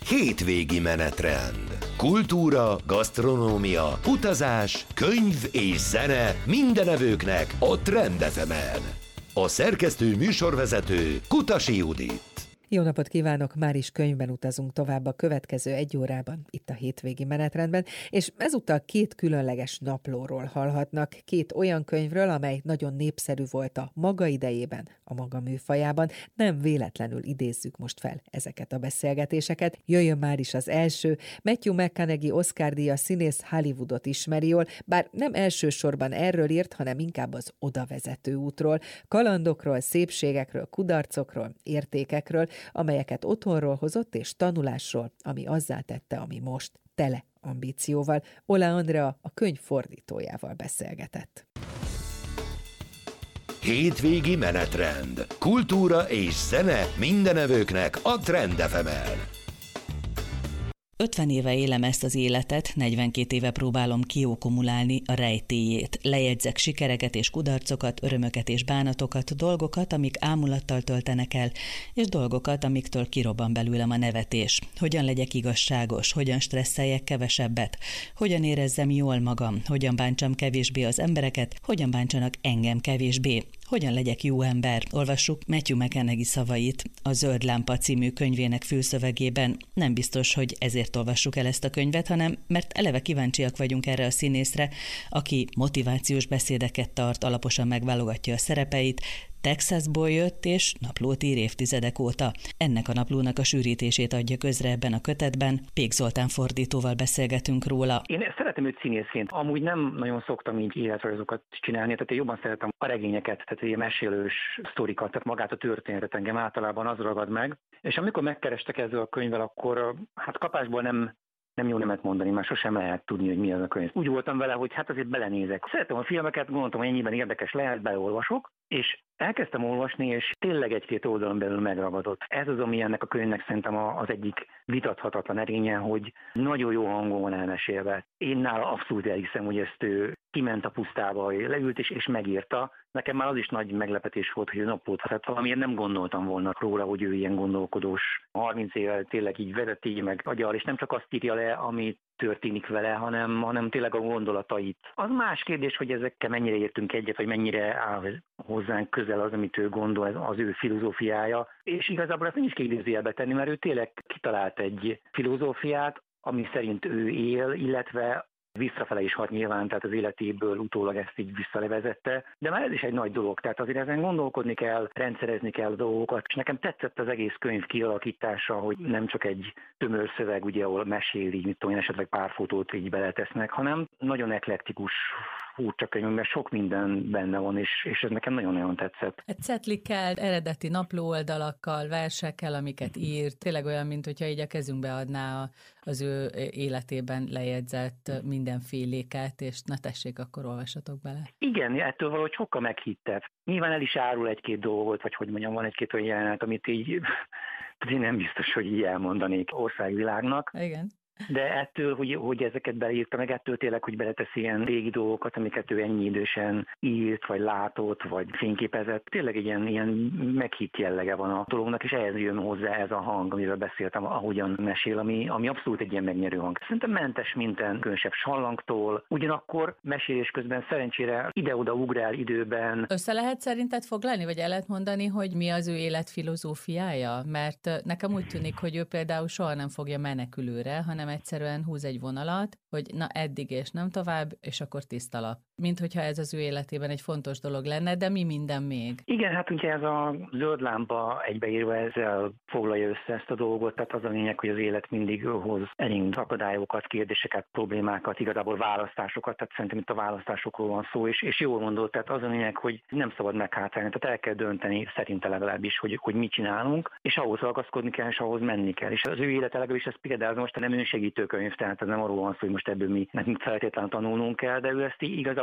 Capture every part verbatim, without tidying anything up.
Hétvégi menetrend. Kultúra, gasztronómia, utazás, könyv és zene mindenevőknek a Trend ef emen. A szerkesztő műsorvezető Kutasi Judit. Jó napot kívánok! Már is könyvben utazunk tovább a következő egy órában, itt a hétvégi menetrendben, és ezúttal két különleges naplóról hallhatnak, két olyan könyvről, amely nagyon népszerű volt a maga idejében, a maga műfajában. Nem véletlenül idézzük most fel ezeket a beszélgetéseket. Jöjjön már is az első. Matthew McConaughey Oscar-díjas színész Hollywoodot ismeri jól, bár nem elsősorban erről írt, hanem inkább az odavezető útról, kalandokról, szépségekről, kudarcokról, értékekről, amelyeket otthonról hozott, és tanulásról, ami azzá tette, ami most, tele ambícióval. Ola Andrea a könyv fordítójával beszélgetett. Hétvégi menetrend. Kultúra és zene mindenevőknek a Trend ef emen. ötven éve élem ezt az életet, negyvenkét éve próbálom kiokumulálni a rejtélyét. Lejegyzek sikereket és kudarcokat, örömöket és bánatokat, dolgokat, amik ámulattal töltenek el, és dolgokat, amiktől kirobban belőlem a nevetés. Hogyan legyek igazságos, hogyan stresszeljek kevesebbet, hogyan érezzem jól magam, hogyan bántsam kevésbé az embereket, hogyan bántsanak engem kevésbé. Hogyan legyek jó ember? Olvassuk Matthew McConaughey szavait a Zöld lámpa című könyvének fülszövegében. Nem biztos, hogy ezért olvassuk el ezt a könyvet, hanem mert eleve kíváncsiak vagyunk erre a színészre, aki motivációs beszédeket tart, alaposan megválogatja a szerepeit, Texasból jött és naplót ír évtizedek óta. Ennek a naplónak a sűrítését adja közre ebben a kötetben. Pék Zoltán fordítóval beszélgetünk róla. Én szeretem őt színészként. Amúgy nem nagyon szoktam így életrajzokat csinálni, tehát én jobban szeretem a regényeket, tehát ilyen mesélős sztorikat, tehát magát a történetet engem általában az ragad meg. És amikor megkerestek ezzel a könyvvel, akkor hát kapásból nem Nem jó nemet mondani, már sosem lehet tudni, hogy mi az a könyv. Úgy voltam vele, hogy hát azért belenézek. Szeretem a filmeket, gondoltam, hogy ennyiben érdekes lehet, beleolvasok, és elkezdtem olvasni, és tényleg egy-két oldalon belül megragadott. Ez az, ami ennek a könyvnek szerintem az egyik vitathatatlan erénye, hogy nagyon jó hangon van elmesélve. Én nála abszolút elhiszem, hogy ezt ő kiment a pusztába, leült és, és megírta. Nekem már az is nagy meglepetés volt, hogy ő naplót vett, valamiért nem gondoltam volna róla, hogy ő ilyen gondolkodós. harminc éve tényleg így vezeti meg agyal, és nem csak azt írja le, ami történik vele, hanem, hanem tényleg a gondolatait. Az más kérdés, hogy ezekkel mennyire értünk egyet, vagy mennyire áll hozzánk közel az, amit ő gondol, az ő filozófiája. És igazából ezt nem is kérdőjelbe tenni, mert ő tényleg kitalált egy filozófiát, ami szerint ő él, illetve visszafele is hat nyilván, tehát az életéből utólag ezt így visszalevezette, de már ez is egy nagy dolog, tehát azért ezen gondolkodni kell, rendszerezni kell a dolgokat, és nekem tetszett az egész könyv kialakítása, hogy nem csak egy tömör szöveg, ugye, ahol mesél, így mit tudom én, esetleg pár fotót így beletesznek, hanem nagyon eklektikus, furcsa könyv, mert sok minden benne van, és, és ez nekem nagyon-nagyon tetszett. Egy cetlikkel, eredeti naplóoldalakkal, versekkel, amiket ír, tényleg olyan, mint hogyha így a kezünkbe adná az ő életében lejegyzett mindenféléket, és na tessék, akkor olvassatok bele. Igen, ettől valahogy sokkal meghittebb. Nyilván el is árul egy-két dolgot, vagy hogy mondjam, van egy-két olyan jelenet, amit így én nem biztos, hogy így elmondanék országvilágnak. Igen. De ettől, hogy, hogy ezeket beleírta, meg ettől tényleg, hogy beleteszi ilyen régi dolgokat, amiket ő ennyi idősen írt, vagy látott, vagy fényképezett. Tényleg egy ilyen, ilyen meghitt jellege van a dolognak, és ehhez jön hozzá ez a hang, amiről beszéltem, ahogyan mesél, ami, ami abszolút egy ilyen megnyerő hang. Szerintem mentes minden különösebb sallangtól, ugyanakkor mesélés közben szerencsére ide-oda ugrál időben. Össze lehet szerinted foglalni, vagy el lehet mondani, hogy mi az ő életfilozófiája? Mert nekem úgy tűnik, hogy ő például soha nem fogja menekülőre, hanem egyszerűen húz egy vonalat, hogy na eddig és nem tovább, és akkor tiszta lap. Mint hogyha ez az ő életében egy fontos dolog lenne, de mi minden még? Igen, hát ugye ez a zöld lámpa egybeírva ezzel foglalja össze ezt a dolgot, tehát az a lényeg, hogy az élet mindig hoz elég akadályokat, kérdéseket, problémákat, igazából választásokat, tehát szerintem itt a választásokról van szó, és, és jól mondott, tehát az a lényeg, hogy nem szabad meghátrálni, tehát el kell dönteni, szerintem legalábbis, hogy, hogy mit csinálunk, és ahhoz ragaszkodni kell, és ahhoz menni kell. És az ő élete legalábbis ez például most nem önsegítőkönyv, tehát ez nem arról van szó, hogy most ebből mi nekünk feltétlenül tanulnunk kell, de ő ezt igazából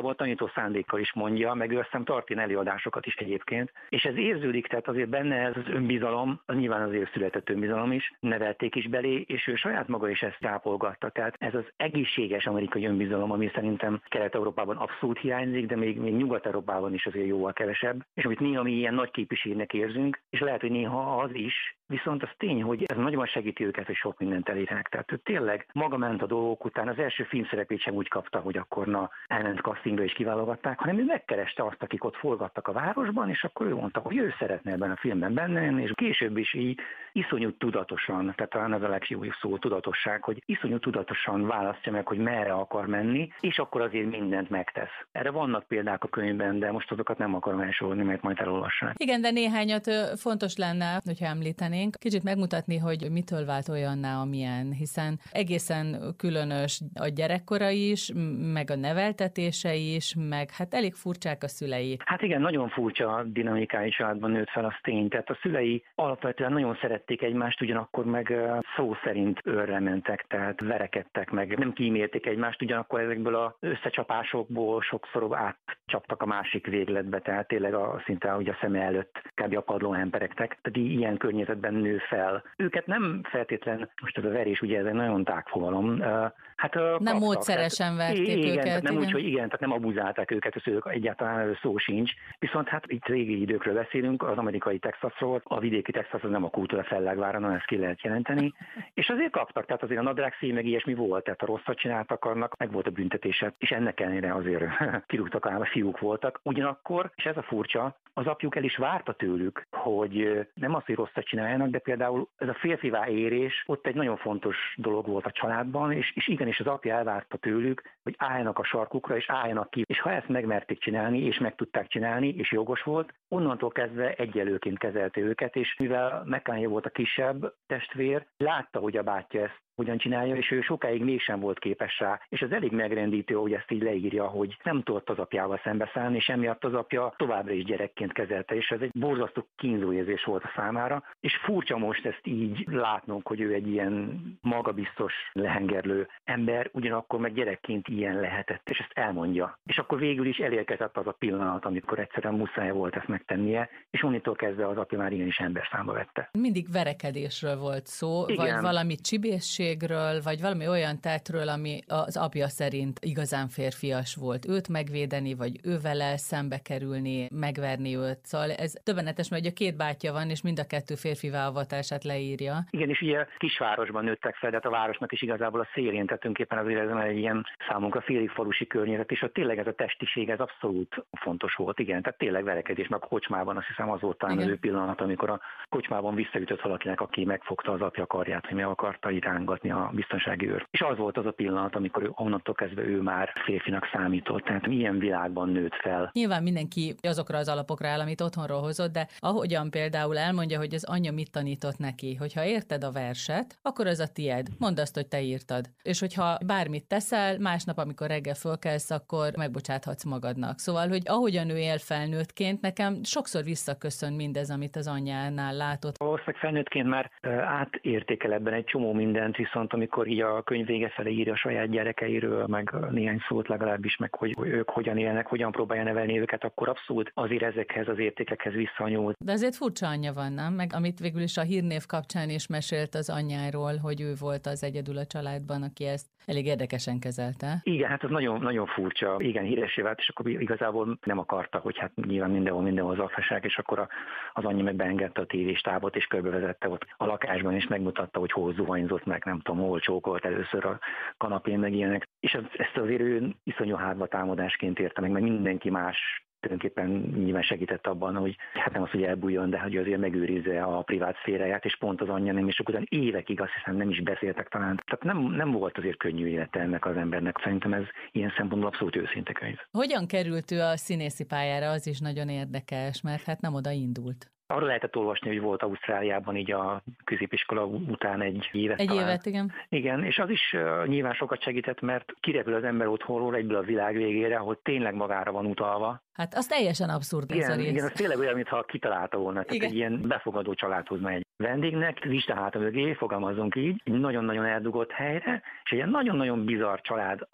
igazából tanító szándékkal is mondja, meg ő aztán tart ilyen előadásokat is egyébként, és ez érződik, tehát azért benne ez az önbizalom, az nyilván azért született önbizalom is, nevelték is belé, és ő saját maga is ezt tápolgatta. Tehát ez az egészséges amerikai önbizalom, ami szerintem Kelet-Európában abszolút hiányzik, de még, még Nyugat-Európában is azért jóval kevesebb, és amit néha mi ilyen nagy képviségnek érzünk, és lehet, hogy néha az is, viszont az tény, hogy ez nagyban segíti őket, hogy sok mindent elérnek. Tehát ő tényleg maga ment a dolgok után, az első filmszerepét sem úgy kapta, hogy akkor na, elment castingra és kiválogatták, hanem ő megkereste azt, akik ott forgattak a városban, és akkor ő mondta, hogy ő szeretne ebben a filmben benne lenni, és később is így iszonyú tudatosan, tehát talán ez a legjobb szó, tudatosság, hogy iszonyú tudatosan választja meg, hogy merre akar menni, és akkor azért mindent megtesz. Erre vannak példák a könyvben, de most azokat nem akarom elsorolni, mert majd elolvassák. Igen, de néhányat fontos lenne, hogyha említenénk, kicsit megmutatni, hogy mitől vált olyanná, amilyen, hiszen egészen különös a gyerekkora is, meg a neveltetése is, meg hát elég furcsák a szülei. Hát igen, nagyon furcsa dinamikájú családban nőtt fel, az tény. Tehát a szülei alapvetően nagyon szerették egymást, ugyanakkor meg szó szerint őrre mentek, tehát verekedtek meg, nem kímélték egymást, ugyanakkor ezekből az összecsapásokból sokszor átcsaptak a másik végletbe, tehát tényleg a, szinte ugye a szeme előtt kb. A padlón hemperegtek. Tehát ilyen környezetben nő fel. Őket nem feltétlen, most ez a verés ugye ez egy nagyon tág fogalom, hát nem kaptak, módszeresen verték igen, őket. Tehát nem igen. úgy, hogy igen, tehát nem abuzálták őket, az ők egyáltalán erről szó sincs. Viszont hát itt régi időkről beszélünk, az amerikai Texasról, a vidéki Texas az nem a kultúra fellágvára, na ezt ki lehet jelenteni. És azért kaptak, tehát azért a nadrágszíj meg ilyesmi volt, tehát a rosszat csináltak annak, meg volt a büntetése, és ennek ellenére azért kirúgtak, ám a fiúk voltak. Ugyanakkor, és ez a furcsa, az apjuk el is várta tőlük, hogy nem azt, hogy rosszat csináljanak, de például ez a férfivá érés ott egy nagyon fontos dolog volt a családban, és, és igenis az apja elvárta tőlük, hogy álljanak a sarkukra, és álljanak ki. És ha ezt megmerték csinálni, és meg tudták csinálni, és jogos volt, onnantól kezdve egyelőként kezelte őket, és mivel McConaughey volt a kisebb testvér, látta, hogy a bátyja ezt hogyan csinálja, és ő sokáig mégsem volt képes rá. És ez elég megrendítő, hogy ezt így leírja, hogy nem tudott az apjával szembeszállni, és emiatt az apja továbbra is gyerekként kezelte, és ez egy borzasztó kínzó érzés volt a számára. És furcsa most ezt így látnunk, hogy ő egy ilyen magabiztos, lehengerlő ember, ugyanakkor meg gyerekként ilyen lehetett, és ezt elmondja. És akkor végül is elérkezett az a pillanat, amikor egyszerűen muszáj volt ezt megtennie, és onnitól kezdve az apja már igenis ember számba vette. Mindig verekedésről volt szó, Igen. vagy valami csibészség, vagy valami olyan tettről, ami az apja szerint igazán férfias volt. Őt megvédeni, vagy ő vele szembe kerülni, megverni őt. Szóval ez többenetes, mert ugye két bátyja van, és mind a kettő férfivá avatását leírja. Igen, és ugye kisvárosban nőttek fel, de a városnak is igazából a szélén, tehát tulajdonképpen azért ez egy ilyen számunkra félig falusi környezet, és ott tényleg ez a testiség, ez abszolút fontos volt, igen, tehát tényleg verekedés, meg a kocsmában azt hiszem az volt talán az ő pillanat, amikor a kocsmában visszaütött valakinek, aki megfogta az apja karját, hogy meg akarta irángatni a biztonsági őr. És az volt az a pillanat, amikor ő, onnantól kezdve ő már férfinak számított, tehát milyen világban nőtt fel. Nyilván mindenki azokra az alapokra áll, amit otthonról hozott, de ahogyan például elmondja, hogy az anyja mit tanított neki, hogyha érted a verset, akkor az a tied. Mondd azt, hogy te írtad. És hogyha bármit teszel, másnap, amikor reggel fölkelsz, akkor megbocsáthatsz magadnak. Szóval, hogy ahogyan ő él felnőttként, nekem sokszor visszaköszön mindez, amit az anyjánál látott. Valószínűleg felnőttként már átértékel ebben egy csomó mindent, viszont amikor így a könyv vége felé írja a saját gyerekeiről, meg néhány szót legalábbis, meg hogy ők hogyan élnek, hogyan próbálja nevelni őket, akkor abszolút azért ezekhez az értékekhez visszanyúlt. De azért furcsa anyja van, nem? Meg amit végül is a hírnév kapcsán is mesélt az anyjáról, hogy ő volt az egyedül a családban, aki ezt elég érdekesen kezelte. Igen, hát ez nagyon, nagyon furcsa. Igen, híressé vált, és akkor igazából nem akarta, hogy hát nyilván mindenhol mindenhol zafaság, és akkor a, az anyja meg beengedte a tévéstábot, és körbevezette ott a lakásban, és megmutatta, hogy hol zuhanyzott meg, nem tudom, hol csókolt először a kanapén, meg ilyenek. És az, ezt azért ő iszonyú hátba támadásként érte meg, meg mindenki más tulajdonképpen nyilván segített abban, hogy hát nem az, hogy elbújjon, de hogy azért megőrizze a privát szféráját, és pont az anyja nem, és akkor évekig azt hiszem nem is beszéltek talán. Tehát nem, nem volt azért könnyű élete ennek az embernek. Szerintem ez ilyen szempontból abszolút őszinte könyv. Hogyan került ő a színészi pályára, az is nagyon érdekes, mert hát nem oda indult. Arra lehetett olvasni, hogy volt Ausztráliában így a középiskola után egy évet. Egy talán. évet, igen. Igen, és az is uh, nyilván sokat segített, mert kirepül az ember otthonról egyből a világ végére, ahol tényleg magára van utalva. Hát az teljesen abszurd ez igen, a rész. Igen, az tényleg olyan, mintha kitalálta volna. Tehát egy ilyen befogadó családhoz megy. Vendégnek lista háta mögé, fogalmazunk így, egy nagyon-nagyon eldugott helyre, és egy ilyen nagyon-nagyon bizarr család az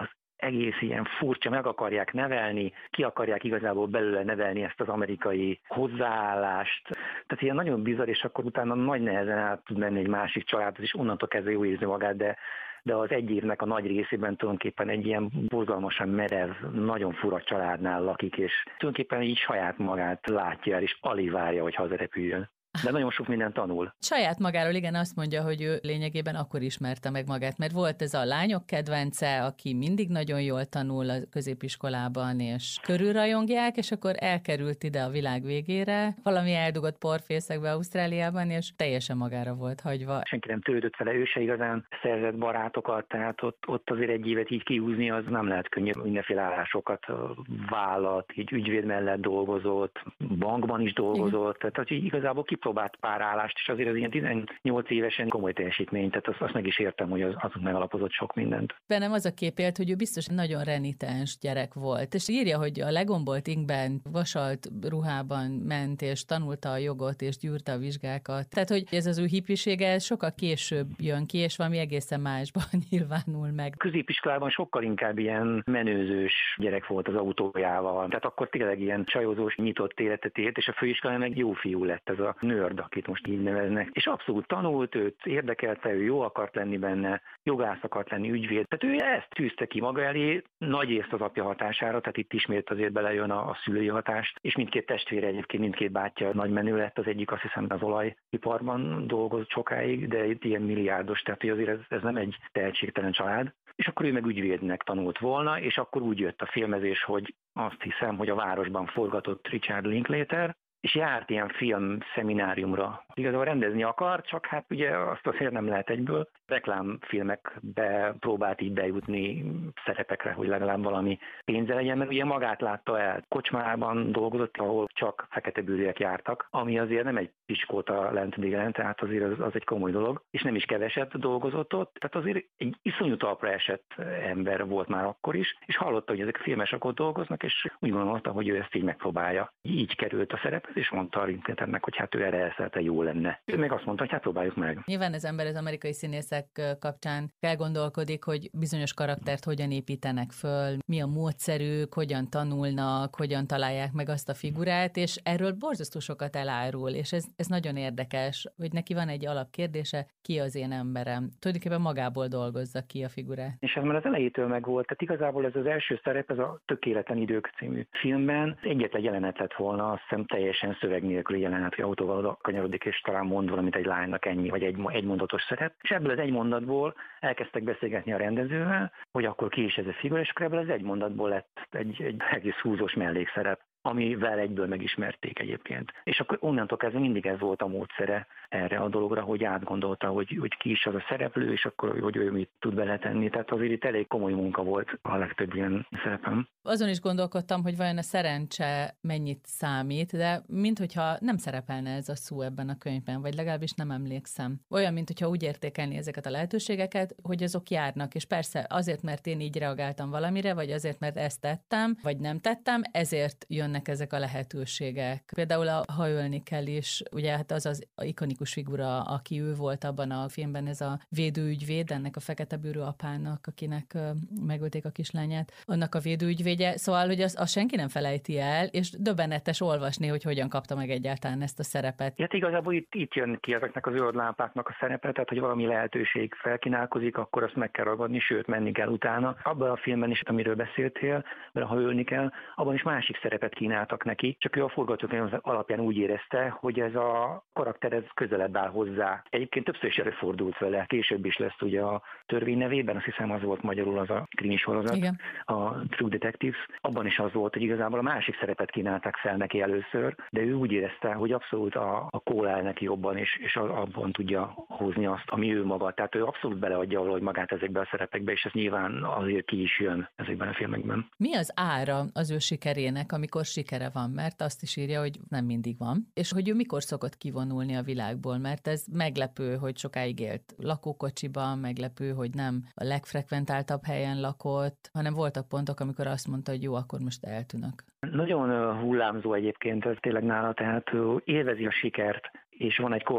egész ilyen furcsa, meg akarják nevelni, ki akarják igazából belőle nevelni ezt az amerikai hozzáállást. Tehát ilyen nagyon bizarr, és akkor utána nagy nehezen át tud menni egy másik családhoz, és onnantól kezdve jó érzi magát, de de az egy évnek a nagy részében tulajdonképpen egy ilyen borzalmasan merev, nagyon fura családnál lakik, és tulajdonképpen így saját magát látja el, és alig várja, hogy hazarepüljön. De nagyon sok mindent tanul. Saját magáról igen azt mondja, hogy ő lényegében akkor ismerte meg magát, mert volt ez a lányok kedvence, aki mindig nagyon jól tanul a középiskolában, és körülrajongják, és akkor elkerült ide a világ végére, valami eldugott porfészekbe Ausztráliában, és teljesen magára volt hagyva. Senki nem törődött vele, ő se igazán szerzett barátokat, tehát ott, ott azért egy évet így kihúzni, az nem lehet könnyű. Mindenféle állásokat vállalt, így ügyvéd mellett dolgozott, bankban is dolgozott, igen. Tehát így igazából próbált pár állást, és azért az ilyen tizennyolc évesen komoly teljesítmény, tehát azt, azt meg is értem, hogy az, azon megalapozott sok mindent. Bennem az a kép élt, hogy ő biztos nagyon renitens gyerek volt, és írja, hogy a legombolt inkben, vasalt ruhában ment, és tanulta a jogot, és gyűrte a vizsgákat. Tehát, hogy ez az ő hippisége sokkal később jön ki, és valami egészen másban nyilvánul meg. Középiskolában sokkal inkább ilyen menőzős gyerek volt az autójával, tehát akkor tényleg ilyen csajozós, nyitott életet élt, és a főiskolán meg jó fiú lett ez a nörd, akit most így neveznek. És abszolút tanult, őt érdekelte, ő jó akart lenni benne, jogász akart lenni, ügyvéd. Tehát ő ezt tűzte ki maga elé, nagy részt az apja hatására, tehát itt ismét azért belejön a, a szülői hatást, és mindkét testvére egyébként, mindkét bátyja nagy menő lett, az egyik azt hiszem az olajiparban dolgozott sokáig, de itt ilyen milliárdos, tehát hogy azért ez, ez nem egy tehetségtelen család. És akkor ő meg ügyvédnek tanult volna, és akkor úgy jött a filmezés, hogy azt hiszem, hogy a városban forgatott Richard Linklater, és járt ilyen film szemináriumra. Igazából rendezni akar, csak hát ugye azt azért nem lehet egyből. Reklámfilmekbe próbált így bejutni szerepekre, hogy legalább valami pénze legyen, mert ugye magát látta el. Kocsmában dolgozott, ahol csak feketebőrűek jártak, ami azért nem egy piskóta lent délen, tehát azért az, az egy komoly dolog, és nem is keveset dolgozott ott. Tehát azért egy iszonyú talpra esett ember volt már akkor is, és hallotta, hogy ezek a filmesek ott dolgoznak, és úgy gondolta, hogy ő ezt így megpróbálja. Így került a szerep, és mondta a Linklaternek, hogy hát ő erre elszelte, jó lenne. Ő meg azt mondta, hogy hát próbáljuk meg. Nyilván az ember az amerikai színészek kapcsán elgondolkodik, hogy bizonyos karaktert hogyan építenek föl, mi a módszerük, hogyan tanulnak, hogyan találják meg azt a figurát, és erről borzasztó sokat elárul, és ez, ez nagyon érdekes, hogy neki van egy alapkérdése, ki az én emberem. Tulajdonképpen magából dolgozza ki a figurát. És ez már az elejétől megvolt, tehát igazából ez az első szerep, ez a Tökéletlen idők című filmben egyetlen jelenet lett volna, azt hiszem teljesen szöveg nélküli jelenet, hogy autóval oda kanyarodik, és talán mond valamit egy lánynak ennyi, vagy egy, egy mondatos szerep. És ebből az egy mondatból elkezdtek beszélgetni a rendezővel, hogy akkor ki is ez a figura, és akkor ebből az egy mondatból lett egy, egy egész húzós mellékszerep, amivel egyből megismerték egyébként. És akkor onnantól kezdve mindig ez volt a módszere erre a dologra, hogy átgondolta, hogy, hogy ki is az a szereplő, és akkor hogy ő mit tud beletenni. Tehát azért itt elég komoly munka volt a legtöbb ilyen szerepem. Azon is gondolkodtam, hogy vajon a szerencse mennyit számít, de minthogyha nem szerepelne ez a szó ebben a könyvben, vagy legalábbis nem emlékszem. Olyan, minthogyha úgy értékelni ezeket a lehetőségeket, hogy azok járnak, és persze azért, mert én így reagáltam valamire, vagy azért, mert ezt tettem, vagy nem tettem, ezért jönnek ezek a lehetőségek. Például a Ha ölni kell is, ugye hát az az ikonikus figura, aki ő volt abban a filmben, ez a védőügyvéd, ennek a fekete bőrű apának, akinek megölték a kislányát, annak a védőügyvédje, szóval, hogy azt az senki nem felejti el, és döbbenetes olvasni, hogy hogyan kapta meg egyáltalán ezt a szerepet. Hát igazából itt, itt jön ki ezeknek az zöld lámpáknak a szerepe, tehát hogy valami lehetőség felkínálkozik, akkor azt meg kell ragadni, sőt menni kell utána. Abban a filmben is, amiről beszéltél, mert ha ölni kell, abban is másik szerepet kínáltak neki, csak ő a forgatókönyv alapján úgy érezte, hogy ez a karakter ez közelebb áll hozzá. Egyébként többször is előfordult vele, később is lesz ugye a Törvény nevében, azt hiszem az volt magyarul az a krimi sorozat, igen. A True Detectives. Abban is az volt, hogy igazából a másik szerepet kínálták fel neki először, de ő úgy érezte, hogy abszolút a, a kól áll neki jobban, és, és abban tudja hozni azt, ami ő maga. Tehát ő abszolút beleadja valahogy magát ezekbe a szerepekbe, és ez nyilván azért ki is jön ezekben a filmekben. Mi az ára az ő sikerének, amikor sikere van? Mert azt is írja, hogy nem mindig van. És hogy ő mikor szokott kivonulni a világból, mert ez meglepő, hogy sokáig élt lakókocsiban, meglepő, hogy nem a legfrekventáltabb helyen lakott, hanem voltak pontok, amikor azt mondta, hogy jó, akkor most eltűnök. Nagyon hullámzó egyébként ez tényleg nála, tehát élvezi a sikert, és van egy korszak,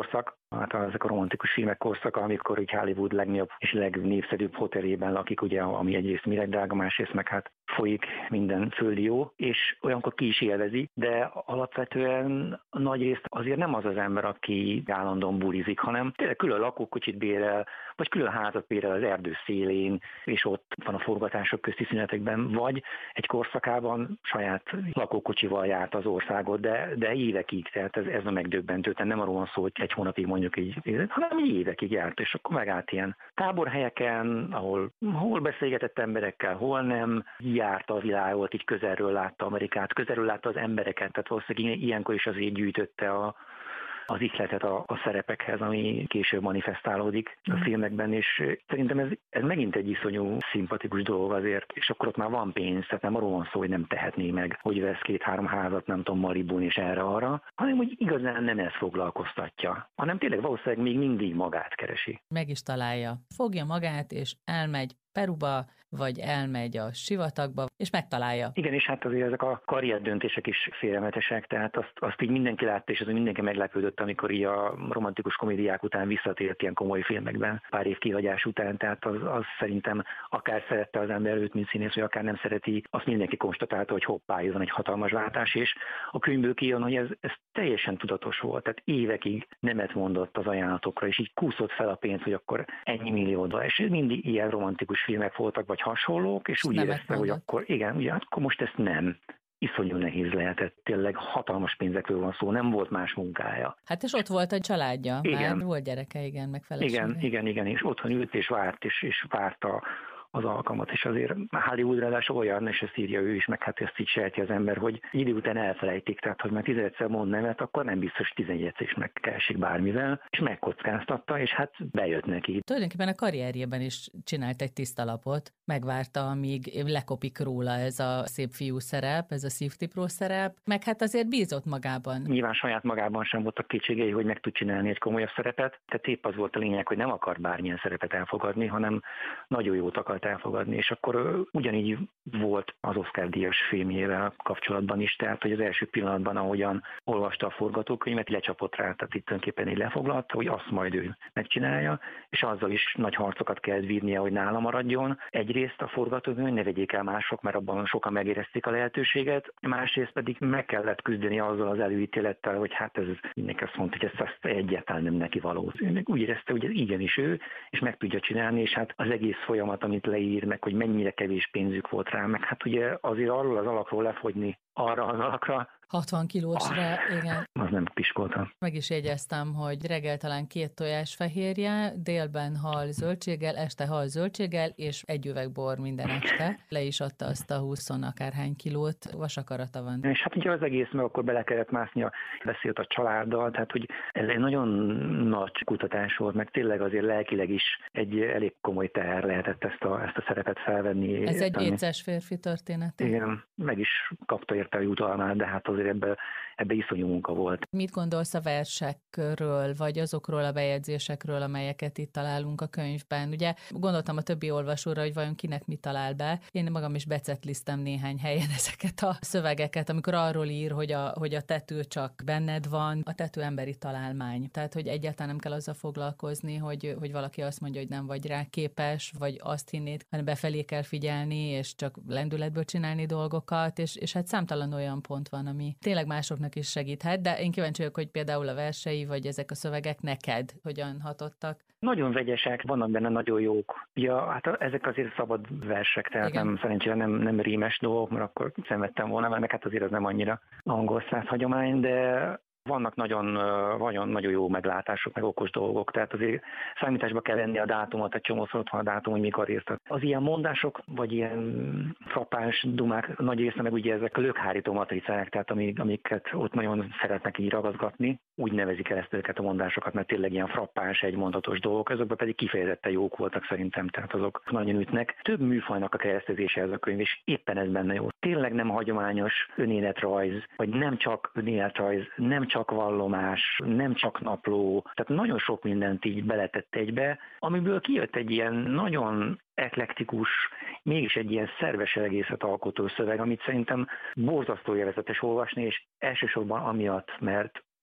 Hát ezek a romantikus filmek korszaka, amikor így Hollywood legnagyobb és legnépszerűbb hotelében lakik, ugye, ami egyrészt méregdrága, másrészt meg hát folyik minden földi jó, és olyankor ki is élvezi, de alapvetően nagyrészt azért nem az az ember, aki állandóan bulizik, hanem tényleg külön lakókocsit bérel, vagy külön házat bérel az erdő szélén, és ott van a forgatások közti szünetekben, vagy egy korszakában saját lakókocsival járt az országot, de, de évekig, tehát ez, ez a megdöbbentő, tehát nem arról van szó, hogy egy hónapig mondjuk így, hanem így évekig járt, és akkor megállt ilyen táborhelyeken, ahol hol beszélgetett emberekkel, hol nem, járta a világot, így közelről látta Amerikát, közelről látta az embereket, tehát valószínűleg ilyenkor is azért gyűjtötte a az ihletet a, a szerepekhez, ami később manifestálódik a filmekben, és szerintem ez, ez megint egy iszonyú szimpatikus dolog azért, és akkor ott már van pénz, tehát nem arról van szó, hogy nem tehetné meg, hogy vesz két-három házat, nem tudom, Malibún és erre-arra, hanem hogy igazán nem ezt foglalkoztatja, hanem tényleg valószínűleg még mindig magát keresi. Meg is találja. Fogja magát, és elmegy Peruba, vagy elmegy a sivatagba, és megtalálja. Igen, és hát azért ezek a karrierdöntések is félelmetesek, tehát azt, azt így mindenki látta, és az mindenki meglepődött, amikor így a romantikus komédiák után visszatért ilyen komoly filmekben, pár év kihagyás után, tehát az, az szerintem akár szerette az ember őt, mint színész, vagy akár nem szereti, azt mindenki konstatálta, hogy hoppá, ez van egy hatalmas váltás, és a könyvből kijön, hogy ez, ez teljesen tudatos volt, tehát évekig nemet mondott az ajánlatokra, és így kúszott fel a pénz, hogy akkor ennyi milliódva, és mindig ilyen romantikus filmek voltak, vagy hasonlók, és úgy érezte, hogy akkor igen, ugye, akkor most ezt nem. Iszonyú nehéz lehetett, tényleg hatalmas pénzekről van szó, nem volt más munkája. Hát és ott volt a családja, igen. Már volt gyereke, igen, meg felesége. Igen, igen, igen, és otthon ült és várt, és, és várta az alkalmat, és azért Hollywood ráadásul olyan, és ezt írja ő is, meg hát ezt így sejti az ember, hogy idő után elfelejtik, tehát hogy már tizenedszer mond nemet, akkor nem biztos tizenegyszer is megkeresik bármivel, és megkockáztatta, és hát bejött neki. Tulajdonképpen a karrierjében is csinált egy tiszta lapot, megvárta, amíg lekopik róla ez a szép fiú szerep, ez a szívtipró szerep, meg hát azért bízott magában. Nyilván saját magában sem voltak kétségei, hogy meg tud csinálni egy komolyabb szerepet, tehát épp az volt a lényeg, hogy nem akar bármilyen szerepet elfogadni, hanem nagyon jót akart elfogadni, és akkor ugyanígy volt az Oscar-díjas filmjével kapcsolatban is, tehát hogy az első pillanatban, ahogyan olvasta a forgatókönyvet, lecsapott rá, tehát itt tulajdonképpen így lefoglalta, hogy azt majd ő megcsinálja, és azzal is nagy harcokat kellett vívnia, hogy nála maradjon. Egyrészt a forgatókönyv ne vegyék el mások, mert abban sokan megérezték a lehetőséget, másrészt pedig meg kellett küzdeni azzal az előítélettel, hogy hát ez mindenki azt mondta, hogy ezt, ezt egyáltalán nem neki való. Ő meg úgy érezte, hogy ez igenis ő, és meg tudja csinálni, és hát az egész folyamat, amit leír, meg hogy mennyire kevés pénzük volt rá, meg hát ugye azért arról az alakról lefogyni arra az alakra, hatvan kilósra, ah, igen. Az nem piskoltam. Meg is jegyeztem, hogy reggel talán két tojás fehérje, délben hal zöldséggel, este hal zöldséggel, és egy üveg bor minden este. Le is adta azt a húsz akárhány kilót, vasakarata van. És hát ugye az egész, meg akkor bele kellett másznia, beszélt a családdal, tehát hogy ez egy nagyon nagy kutatás volt, meg tényleg azért lelkileg is egy elég komoly teher lehetett ezt a, ezt a szerepet felvenni. Ez egy éces férfi történet. Igen, meg is kapta érte a jutalmát, de hát azért ebbe, ebbe iszonyú munka volt. Mit gondolsz a versekről, vagy azokról a bejegyzésekről, amelyeket itt találunk a könyvben? Ugye gondoltam a többi olvasóra, hogy vajon kinek mit talál be. Én magam is becetlisztem néhány helyen ezeket a szövegeket, amikor arról ír, hogy a, hogy a tető csak benned van, a tető emberi találmány. Tehát, hogy egyáltalán nem kell azzal foglalkozni, hogy, hogy valaki azt mondja, hogy nem vagy rá képes, vagy azt hinnéd, hanem befelé kell figyelni, és csak lendületből csinálni dolgokat, és, és hát számtalan olyan pont van, ami tényleg másoknak is segíthet, de én kíváncsi vagyok, hogy például a versei, vagy ezek a szövegek neked hogyan hatottak. Nagyon vegyesek, vannak benne nagyon jók. Ja, hát ezek azért szabad versek, tehát igen. nem szerencsére nem, nem rímes dolgok, mert akkor szenvedtem volna, mert hát azért az nem annyira angol száz hagyomány, de vannak nagyon, nagyon, nagyon jó meglátások, meg okos dolgok, tehát azért számításba kell venni a dátumot, egy csomószor ott van a dátum, hogy mikor írtak. Az ilyen mondások, vagy ilyen frappáns dumák nagy része meg ugye ezek a lökhárító matricák, tehát amik, amiket ott nagyon szeretnek így ragazgatni, úgy nevezik el ezt őket a mondásokat, mert tényleg ilyen frappáns, egymondatos dolgok, azokban pedig kifejezetten jók voltak szerintem, tehát azok nagyon ütnek. Több műfajnak a keresztezése ez a könyv, és éppen ez benne jó. Tényleg nem hagyományos önéletrajz, vagy nem csak önéletrajz, nem csak vallomás, nem csak napló, tehát nagyon sok mindent így beletett egybe, amiből kijött egy ilyen nagyon eklektikus, mégis egy ilyen szerves egészet alkotó szöveg, amit szerintem borzasztó élvezetes olvasni, és elsősorban amiatt, mert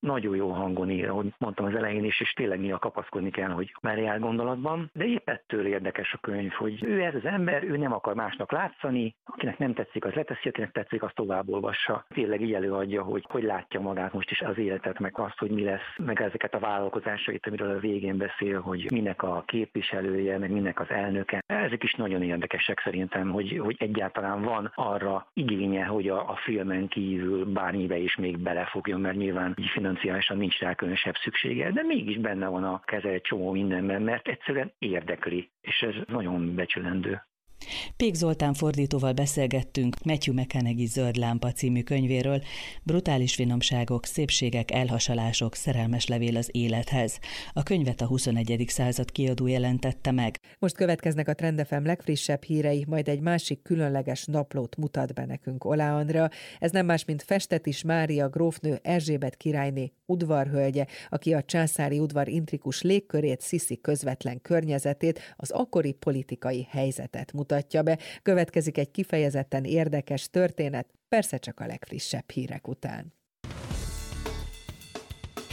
nagyon jó hangon ír, ahogy mondtam az elején is, és tényleg néha kapaszkodni kell, hogy merre jár gondolatban. De épp ettől érdekes a könyv, hogy ő ez az ember, ő nem akar másnak látszani, akinek nem tetszik, az leteszi, akinek tetszik, azt tovább olvassa. Tényleg így előadja, hogy hogy látja magát most is az életet, meg azt, hogy mi lesz, meg ezeket a vállalkozásait, amiről a végén beszél, hogy minek a képviselője, meg minek az elnöke. Ezek is nagyon érdekesek szerintem, hogy, hogy egyáltalán van arra igénye, hogy a, a filmen kívül bármibe is még belefogjon, mert nyilván így financiálisan nincs rá különösebb szüksége, de mégis benne van a keze egy csomó mindenben, mert egyszerűen érdekli, és ez nagyon becsülendő. Pék Zoltán fordítóval beszélgettünk Matthew McConaughey Zöld lámpa című könyvéről, brutális finomságok, szépségek, elhasalások, szerelmes levél az élethez. A könyvet a huszonegyedik század kiadó jelentette meg. Most következnek a Trend ef em legfrissebb hírei, majd egy másik különleges naplót mutat be nekünk Oláh Andrea. Ez nem más, mint Festetis Mária grófnő Erzsébet királyné udvarhölgye, aki a császári udvar intrikus légkörét, Sziszi közvetlen környezetét, az akkori politikai helyzetet mutatja be. Következik egy kifejezetten érdekes történet, persze csak a legfrissebb hírek után.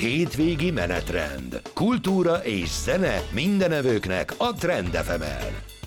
Hétvégi menetrend. Kultúra és zene mindenevőknek a Trend ef emen.